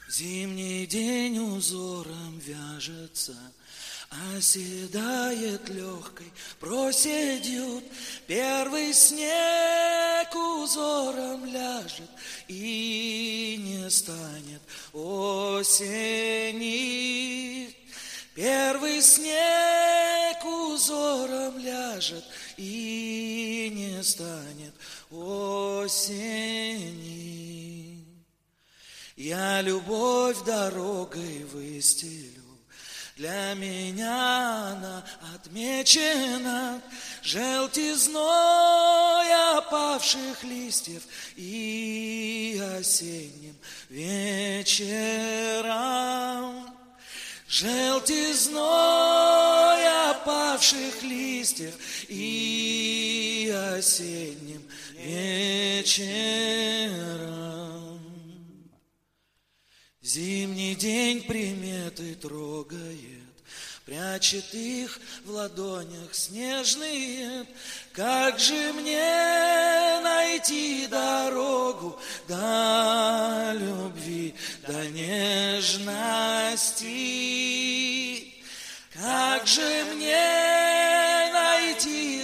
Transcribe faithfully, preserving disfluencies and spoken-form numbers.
Зимний день узором вяжется, оседает легкой проседью. Первый снег узором ляжет, и не станет осени. Первый снег узором ляжет, и не станет осени. Я любовь дорогой выстелю, для меня она отмечена желтизной опавших листьев и осенним вечером. Желтизной опавших листьев и осенним вечером. Зимний день приметы трогает, прячет их в ладонях снежные. Как же мне найти дорогу до любви, до нежности? Как же мне найти